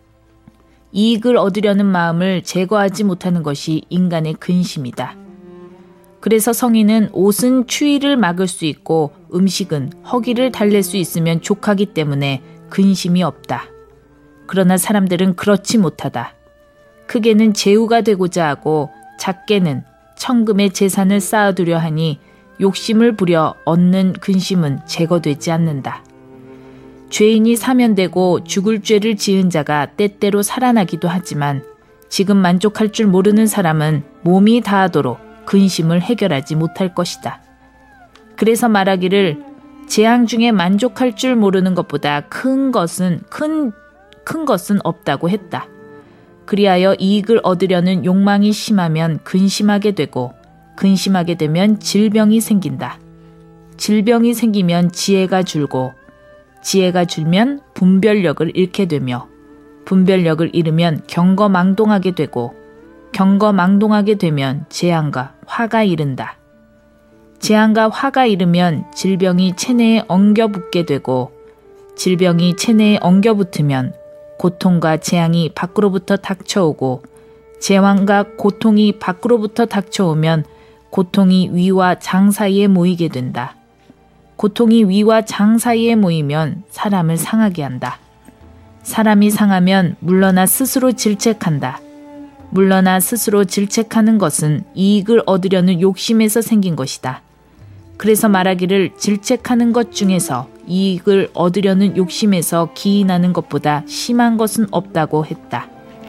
이익을 얻으려는 마음을 제거하지 못하는 것이 인간의 근심이다. 그래서 성인은 옷은 추위를 막을 수 있고 음식은 허기를 달랠 수 있으면 족하기 때문에 근심이 없다. 그러나 사람들은 그렇지 못하다. 크게는 제후가 되고자 하고 작게는 천금의 재산을 쌓아두려 하니 욕심을 부려 얻는 근심은 제거되지 않는다. 죄인이 사면되고 죽을 죄를 지은 자가 때때로 살아나기도 하지만 지금 만족할 줄 모르는 사람은 몸이 다하도록 근심을 해결하지 못할 것이다. 그래서 말하기를 재앙 중에 만족할 줄 모르는 것보다 큰 것은 큰, 큰 것은 없다고 했다. 그리하여 이익을 얻으려는 욕망이 심하면 근심하게 되고 근심하게 되면 질병이 생긴다. 질병이 생기면 지혜가 줄고 지혜가 줄면 분별력을 잃게 되며 분별력을 잃으면 경거망동하게 되고 경거망동하게 되면 재앙과 화가 이른다. 재앙과 화가 이르면 질병이 체내에 엉겨붙게 되고 질병이 체내에 엉겨붙으면 고통과 재앙이 밖으로부터 닥쳐오고 재앙과 고통이 밖으로부터 닥쳐오면 고통이 위와 장 사이에 모이게 된다. 고통이 위와 장 사이에 모이면 사람을 상하게 한다. 사람이 상하면 물러나 스스로 질책한다. 물러나 스스로 질책하는 것은 이익을 얻으려는 욕심에서 생긴 것이다. 그래서 말하기를 질책하는 것 중에서 이익을 얻으려는 욕심에서 기인하는 것보다 심한 것은 없다고 했다.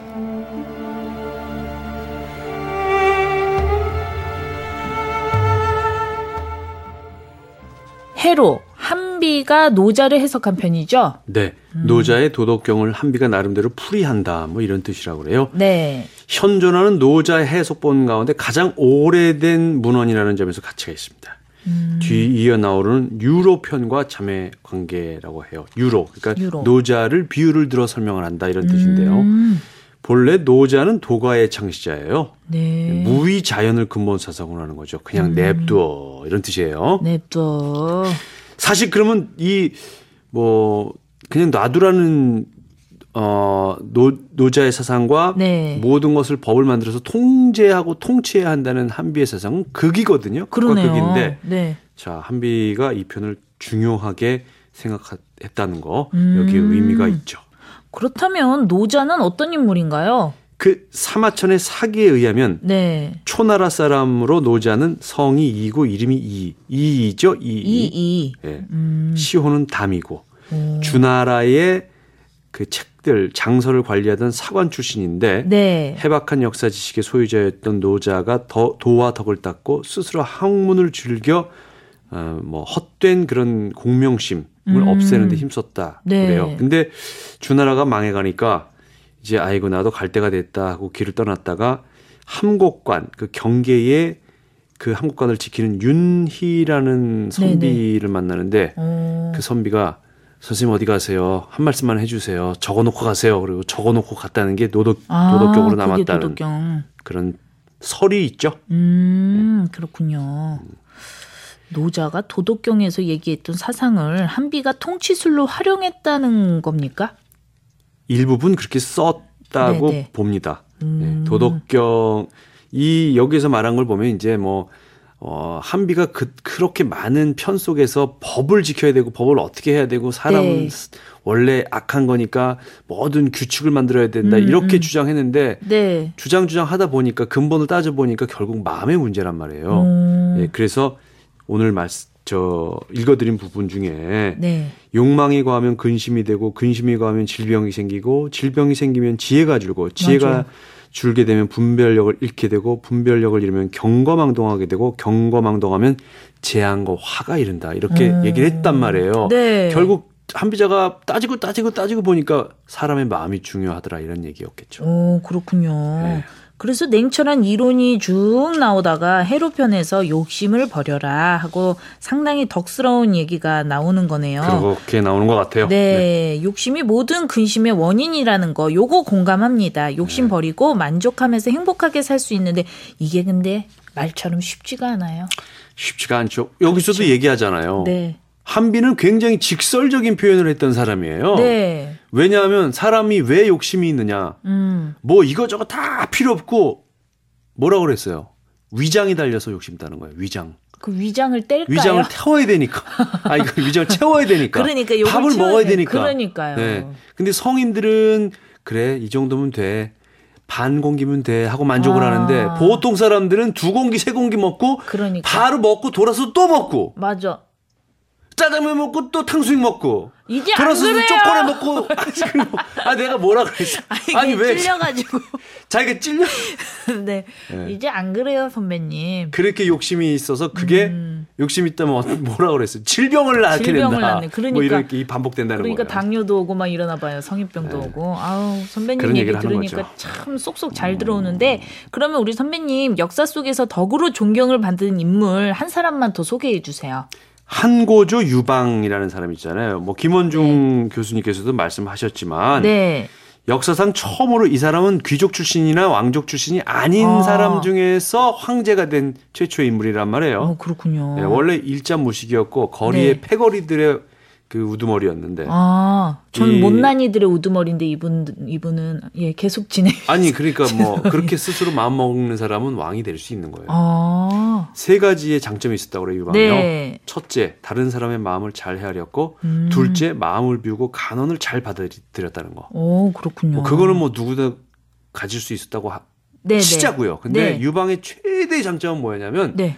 해로 한비가 노자를 해석한 편이죠? 네. 노자의 도덕경을 한비가 나름대로 풀이한다. 뭐 이런 뜻이라고 그래요. 네. 현존하는 노자의 해석본 가운데 가장 오래된 문헌이라는 점에서 가치가 있습니다. 음. 뒤이어 나오는 유로편과 자매 관계라고 해요. 유로. 그러니까 유로. 노자를 비유를 들어 설명을 한다 이런 뜻인데요. 음. 본래 노자는 도가의 창시자예요. 네. 무의 자연을 근본 사상으로 하는 거죠. 그냥 음. 냅둬 이런 뜻이에요. 냅둬. 사실 그러면 이 뭐 그냥 놔두라는 어 노, 노자의 사상과 네. 모든 것을 법을 만들어서 통제하고 통치해야 한다는 한비의 사상은 극이거든요. 그러네요. 극인데 네. 자 한비가 이 편을 중요하게 생각했다는 거 여기에 음. 의미가 있죠. 그렇다면 노자는 어떤 인물인가요? 그 사마천의 사기에 의하면 네. 초나라 사람으로 노자는 성이 이고 이름이 이. 이이죠. 이. 이, 이. 네. 음. 시호는 담이고 오. 주나라의 그 책들 장서를 관리하던 사관 출신인데 네. 해박한 역사 지식의 소유자였던 노자가 더, 도와 덕을 닦고 스스로 학문을 즐겨 어, 뭐 헛된 그런 공명심을 음. 없애는 데 힘썼다 네. 그래요. 근데 주나라가 망해가니까 이제 아이고 나도 갈 때가 됐다 하고 길을 떠났다가 함곡관 그 경계에 그 함곡관을 지키는 윤희라는 선비를 네네. 만나는데 오. 그 선비가 선생님 어디 가세요? 한 말씀만 해주세요. 적어놓고 가세요. 그리고 적어놓고 갔다는 게 도덕, 아, 도덕격으로 남았다는 도덕경. 그런 설이 있죠. 음, 네. 그렇군요. 노자가 도덕경에서 얘기했던 사상을 한비가 통치술로 활용했다는 겁니까? 일부분 그렇게 썼다고 네네. 봅니다. 음. 네, 도덕경 이 여기서 말한 걸 보면 이제 뭐 어, 한비가 그, 그렇게 많은 편 속에서 법을 지켜야 되고 법을 어떻게 해야 되고 사람은 네. 원래 악한 거니까 모든 규칙을 만들어야 된다 음, 이렇게 음. 주장했는데 네. 주장주장 하다 보니까 근본을 따져보니까 결국 마음의 문제란 말이에요. 음. 예, 그래서 오늘 말씀 저 읽어드린 부분 중에 네. 욕망이 과하면 근심이 되고 근심이 과하면 질병이 생기고 질병이 생기면 지혜가 줄고 지혜가 맞아요. 줄게 되면 분별력을 잃게 되고 분별력을 잃으면 경거망동하게 되고 경거망동하면 재앙과 화가 이른다 이렇게 음. 얘기를 했단 말이에요. 네. 결국 한비자가 따지고 따지고 따지고 보니까 사람의 마음이 중요하더라 이런 얘기였겠죠. 오, 그렇군요. 네. 그래서 냉철한 이론이 쭉 나오다가 해로편에서 욕심을 버려라 하고 상당히 덕스러운 얘기가 나오는 거네요. 그렇게 나오는 것 같아요. 네, 욕심이 모든 근심의 원인이라는 거 요거 공감합니다. 욕심 네. 버리고 만족하면서 행복하게 살 수 있는데 이게 근데 말처럼 쉽지가 않아요. 쉽지가 않죠. 여기서도 그렇죠. 얘기하잖아요. 네. 한비는 굉장히 직설적인 표현을 했던 사람이에요. 네. 왜냐하면 사람이 왜 욕심이 있느냐. 음. 뭐 이거저거 다 필요 없고 뭐라고 그랬어요. 위장이 달려서 욕심 있다는 거예요. 위장. 그 위장을 뗄까요? 위장을 태워야 되니까. 아, 이거 위장을 채워야 되니까. 그러니까 욕을 밥을 채워야 먹어야 돼. 되니까. 그러니까요. 네. 근데 성인들은 그래 이 정도면 돼. 반 공기면 돼 하고 만족을 아. 하는데 보통 사람들은 두 공기 세 공기 먹고 그러니까. 바로 먹고 돌아서 또 먹고 맞아. 짜장면 먹고 또 탕수육 먹고 이제 안 돌아서 그래요. 초콜릿 먹고 아 내가 뭐라 그랬어. 아니, 왜 찔려가지고. 자기가 찔려 네. 네. 이제 안 그래요, 선배님. 그렇게 욕심이 있어서 그게 음. 욕심 있다면 뭐라 그랬어요. 질병을 낳게 질병을 된다. 낳네. 그러니까. 뭐 이렇게 반복된다는 그러니까 거예요. 당뇨도 오고 막 이러나 봐요. 성인병도 네. 오고. 아우, 선배님 그런 얘기 얘기를 하는 들으니까 거죠. 참 쏙쏙 잘 들어오는데 그러면 우리 선배님 역사 속에서 덕으로 존경을 받은 인물 한 사람만 더 소개해 주세요. 한고조 유방이라는 사람이 있잖아요. 뭐 김원중 교수님께서도 말씀하셨지만 네. 역사상 처음으로 이 사람은 귀족 출신이나 왕족 출신이 아닌 아. 사람 중에서 황제가 된 최초의 인물이란 말이에요. 어, 그렇군요. 네, 원래 일자무식이었고 거리의 네. 패거리들의 그 우두머리였는데 아, 전 이- 못난이들의 우두머리인데 이분 이분은 예 계속 진행. 아니 그러니까 뭐 그렇게 스스로 마음 먹는 사람은 왕이 될 수 있는 거예요. 아, 세 가지의 장점이 있었다고 그래요. 유방이요. 네. 첫째, 다른 사람의 마음을 잘 헤아렸고 음. 둘째, 마음을 비우고 간언을 잘 받아들였다는 거. 오, 그렇군요. 뭐 그거는 뭐 누구나 가질 수 있었다고 하, 네, 치자고요. 근데 네. 유방의 최대의 장점은 뭐였냐면 네.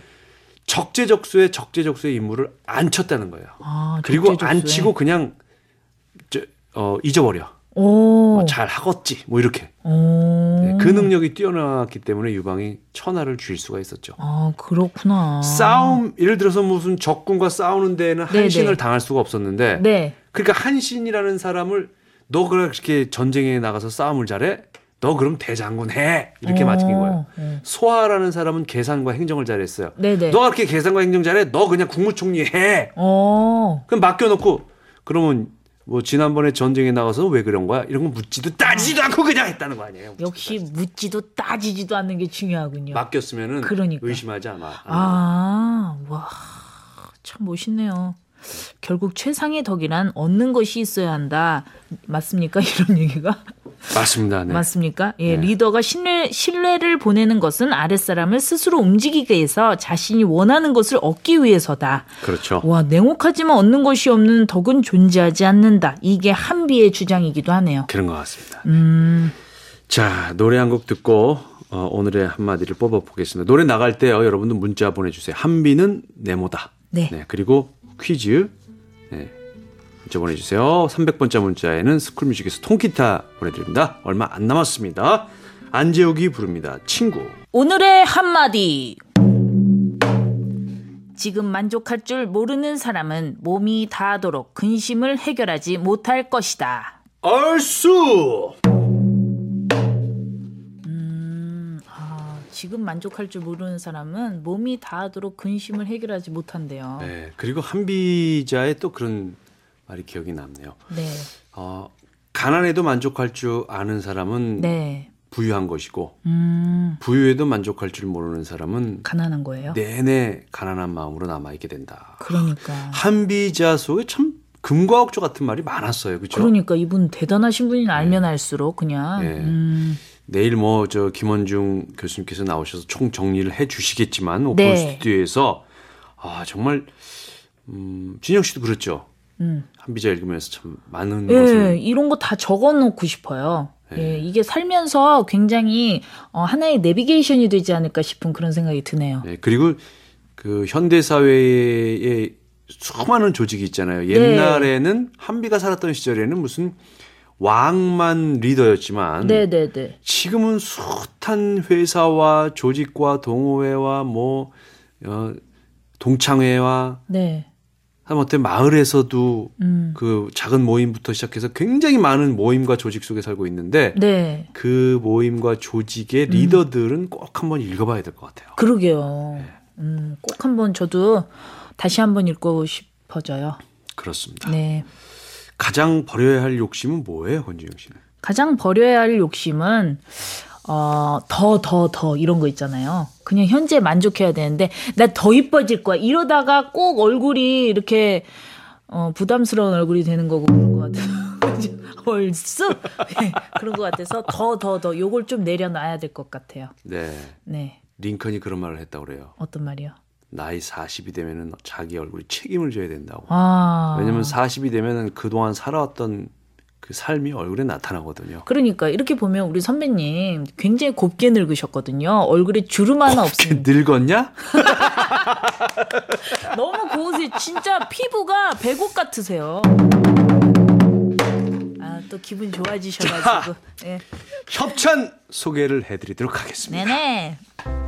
적재적소에 적재적소의 인물을 안 쳤다는 거예요. 아, 그리고 안 적재적소에. 치고 그냥 저, 어, 잊어버려. 오. 어, 잘 하겠지. 뭐 이렇게. 오. 네, 그 능력이 뛰어났기 때문에 유방이 천하를 쥘 수가 있었죠. 아, 그렇구나. 싸움 예를 들어서 무슨 적군과 싸우는 데에는 네네. 한신을 당할 수가 없었는데 네. 그러니까 한신이라는 사람을 너 그렇게 전쟁에 나가서 싸움을 잘해? 너 그럼 대장군 해 이렇게 어, 맡긴 거예요. 어. 소하라는 사람은 계산과 행정을 잘했어요. 네네. 너가 그렇게 계산과 행정 잘해? 너 그냥 국무총리 해. 어. 그럼 맡겨놓고 그러면 뭐 지난번에 전쟁에 나가서 왜 그런 거야? 이런 거 묻지도 따지지도 않고 그냥 했다는 거 아니에요. 역시 묻지도 따지지도 않는 게 중요하군요. 맡겼으면은 그러니까. 의심하지 않아. 아, 와, 참 멋있네요. 결국 최상의 덕이란 얻는 것이 있어야 한다. 맞습니까? 이런 얘기가? 맞습니다. 네. 맞습니까? 예, 네. 리더가 신뢰, 신뢰를 보내는 것은 아랫사람을 스스로 움직이게 해서 자신이 원하는 것을 얻기 위해서다. 그렇죠. 와, 냉혹하지만 얻는 것이 없는 덕은 존재하지 않는다. 이게 한비의 주장이기도 하네요. 그런 것 같습니다. 음, 자, 노래 한 곡 듣고 어, 오늘의 한마디를 뽑아보겠습니다. 노래 나갈 때요, 여러분들 문자 보내주세요. 한비는 네모다. 네. 그리고 퀴즈 네, 문자 보내주세요. 삼백 번째 문자에는 스쿨뮤직에서 통기타 보내드립니다. 얼마 안 남았습니다. 안재욱이 부릅니다. 친구. 오늘의 한마디. 지금 만족할 줄 모르는 사람은 몸이 다하도록 근심을 해결하지 못할 것이다. 얼쑤! 아, 지금 만족할 줄 모르는 사람은 몸이 다하도록 근심을 해결하지 못한대요. 네, 그리고 한비자의 또 그런 말이 기억이 남네요. 네. 어, 가난해도 만족할 줄 아는 사람은 네. 부유한 것이고 음. 부유에도 만족할 줄 모르는 사람은 가난한 거예요? 내내 가난한 마음으로 남아있게 된다. 그러니까. 한비자 속에 참 금과 억조 같은 말이 많았어요. 그렇죠? 그러니까 이분 대단하신 분이 알면 네. 알수록 그냥. 네. 음. 내일 뭐 저 김원중 교수님께서 나오셔서 총 정리를 해 주시겠지만 오픈 네. 스튜디오에서 아 정말 음, 진영 씨도 그렇죠. 음. 한비자 읽으면서 참 많은 네, 것을 이런 거 다 적어놓고 싶어요. 네. 예, 이게 살면서 굉장히 어, 하나의 내비게이션이 되지 않을까 싶은 그런 생각이 드네요. 네, 그리고 그 현대 사회에 수많은 조직이 있잖아요. 옛날에는 네. 한비가 살았던 시절에는 무슨 왕만 리더였지만 네, 네, 네. 지금은 숱한 회사와 조직과 동호회와 뭐 어, 동창회와 네. 하다못해 마을에서도 음. 그 작은 모임부터 시작해서 굉장히 많은 모임과 조직 속에 살고 있는데 네. 그 모임과 조직의 리더들은 음. 꼭 한번 읽어봐야 될 것 같아요. 그러게요. 네. 음, 꼭 한번 저도 다시 한번 읽고 싶어져요. 그렇습니다. 네. 가장 버려야 할 욕심은 뭐예요, 권지영 씨는? 가장 버려야 할 욕심은 어, 더, 더, 더 이런 거 있잖아요. 그냥 현재 만족해야 되는데 나 더 이뻐질 거야. 이러다가 꼭 얼굴이 이렇게 어, 부담스러운 얼굴이 되는 거고 그런 것 같아요. 얼쑤 네, 그런 것 같아서 더, 더, 더 요걸 좀 내려놔야 될 것 같아요. 네. 네. 링컨이 그런 말을 했다고 그래요. 어떤 말이요? 나이 사십이 되면은 자기 얼굴이 책임을 져야 된다고. 아. 왜냐면 사십이 되면은 그동안 살아왔던 그 삶이 얼굴에 나타나거든요. 그러니까 이렇게 보면 우리 선배님 굉장히 곱게 늙으셨거든요. 얼굴에 주름 하나 없습니다. 늙었냐? 너무 고우세요. 진짜 피부가 백옥 같으세요. 아, 또 기분 좋아지셔가지고. 네. 협찬 소개를 해드리도록 하겠습니다. 네네.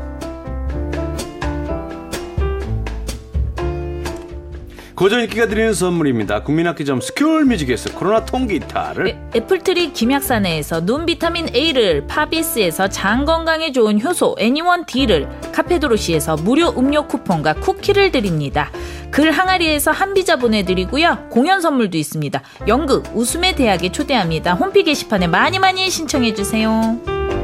고전 읽기가 드리는 선물입니다. 국민학기점 스쿨뮤직에서 코로나 통기타를, 애, 애플트리 김약사네에서 눈 비타민 A를, 파비스에서 장 건강에 좋은 효소 애니원 D를, 카페도로시에서 무료 음료 쿠폰과 쿠키를 드립니다. 글 항아리에서 한비자 보내드리고요. 공연 선물도 있습니다. 연극 웃음의 대학에 초대합니다. 홈피 게시판에 많이 많이 신청해주세요.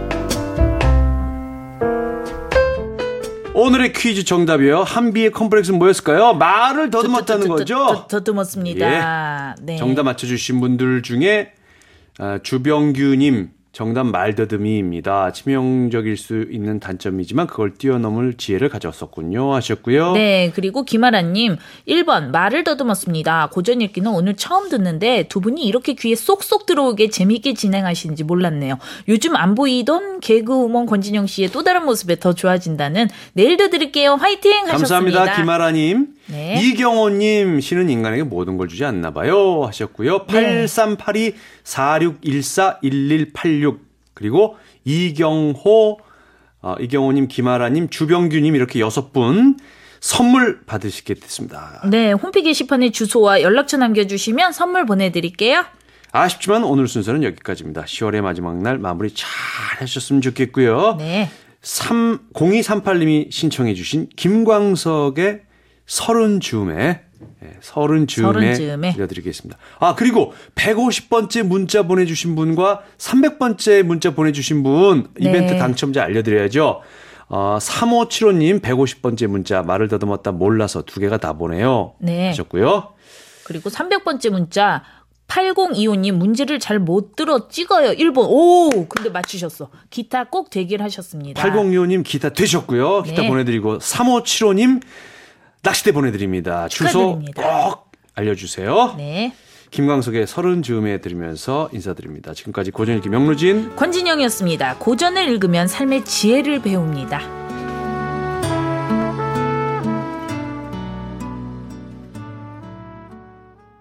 오늘의 퀴즈 정답이요. 한비의 컴플렉스는 뭐였을까요? 말을 더듬었다는 거죠? 더듬었습니다. 예. 네. 정답 맞춰주신 분들 중에 주병규님 정답 말더듬이입니다. 치명적일 수 있는 단점이지만 그걸 뛰어넘을 지혜를 가졌었군요 하셨고요. 네. 그리고 김아라님 일 번 말을 더듬었습니다. 고전 읽기는 오늘 처음 듣는데 두 분이 이렇게 귀에 쏙쏙 들어오게 재미있게 진행하시는지 몰랐네요. 요즘 안 보이던 개그우먼 권진영 씨의 또 다른 모습에 더 좋아진다는 내일도 들을게요. 화이팅 하셨습니다. 감사합니다. 김아라님. 네. 이경호님 신은 인간에게 모든 걸 주지 않나 봐요 하셨고요. 네. 팔삼팔이 사육일사 일일팔육 그리고 이경호 어, 이경호님 김아라님 주병규님 이렇게 여섯 분 선물 받으시게 됐습니다. 네. 홈피 게시판에 주소와 연락처 남겨주시면 선물 보내드릴게요. 아쉽지만 오늘 순서는 여기까지입니다. 시월의 마지막 날 마무리 잘 하셨으면 좋겠고요. 네. 공이삼팔님이 신청해 주신 김광석의 서른 즈음에 네, 서른 즈음에 들려드리겠습니다. 아 그리고 백오십 번째 문자 보내주신 분과 삼백 번째 문자 보내주신 분 이벤트 네. 당첨자 알려드려야죠. 어, 삼오칠오님 백오십 번째 문자 말을 더듬었다 몰라서 두 개가 다 보내요. 네. 하셨고요. 그리고 삼백 번째 문자 팔공이오님 문제를 잘 못 들어 찍어요. 일 번. 오 근데 맞추셨어. 기타 꼭 되길 하셨습니다. 팔공이오님 기타 되셨고요. 기타 네. 보내드리고 삼오칠오님 낚싯대 보내드립니다. 축하드립니다. 주소 꼭 알려주세요. 네. 김광석의 서른 즈음에 들으면서 인사드립니다. 지금까지 고전 읽기 명루진 권진영이었습니다. 고전을 읽으면 삶의 지혜를 배웁니다.